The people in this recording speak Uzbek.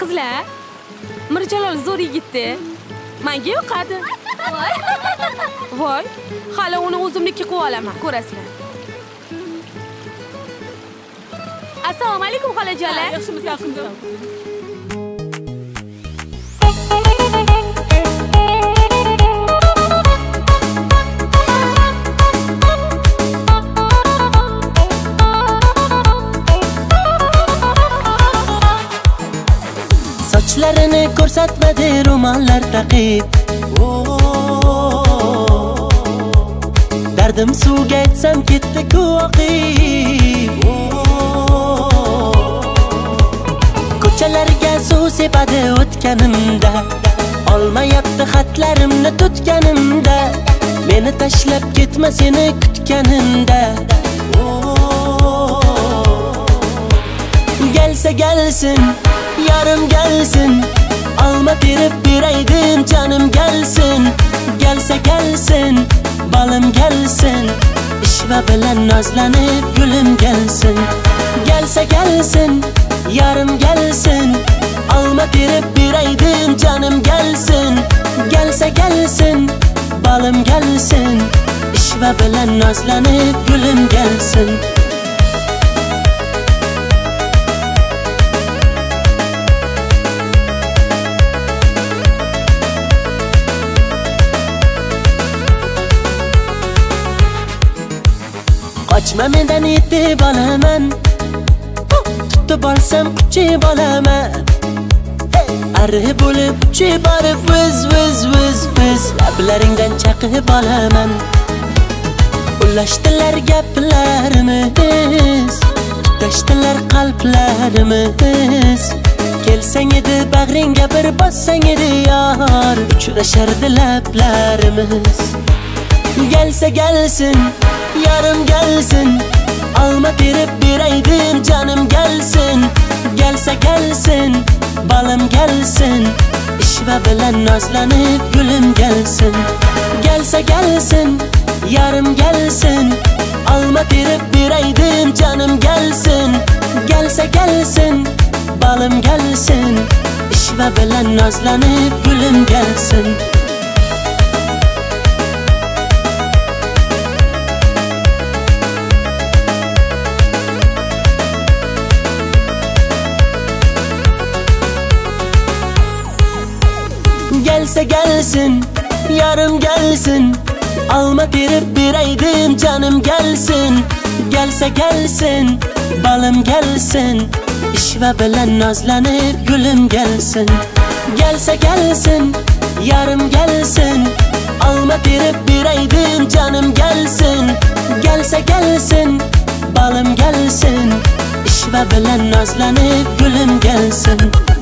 qizlar. Mirjalol zo'r yigitdi. Menga yoqadi. Voy, hali uni o'zimniki qilib olaman, ko'rasizlar. Assalomu alaykum xolajonlar. Yaxshimisiz qizim? Sochlarini ko'rsatmadi ro'mollar taqib. Dardim suvga aytsam ketdi oqib. Ko'chalarga suv sepadi o'tganimda, olmayapti xatlarimni tutganimda, meni tashlab ketma seni kutganimda. Gelsa gelsin, yarım gelsin, alma terib beraydim canım gelsin. Gelsa gelsin, balım gelsin, ishva bilan nozlanib gulüm gelsin. Gelsa gelsin, yarım gelsin, alma terib beraydim canım gelsin. Gelsa gelsin, balım gelsin, ishva bilan nozlanib gulüm gelsin. Qochma mendan yetib olaman, tutib olsam quchib olaman. Arri bo'lib uchib borib viz lablaringdan chaqib olaman. Ulashdilar gaplarimiz, tutashdilar qalblarimiz. Kelsang edi bag'ringga bir bossang edi yor, uchrashardi lablarimiz. Gelsa gelsin, yarım gelsin, alma terib beraydim canım gelsin. Gelsa gelsin, balım gelsin, ishva bilan nozlanib gulüm gelsin. Gelsa gelsin, yarım gelsin, alma terib beraydim canım gelsin. Gelsa gelsin, balım gelsin, ishva bilan nozlanib gulüm gelsin. Gelsa gelsin, yarım gelsin, alma terib beraydim canım gelsin. Gelsa gelsin, balım gelsin, ishva bilan nozlanib gulüm gelsin. Gelsa gelsin, yarım gelsin, alma terib beraydim canım gelsin. Gelsa gelsin, balım gelsin, ishva bilan nozlanib gulüm gelsin.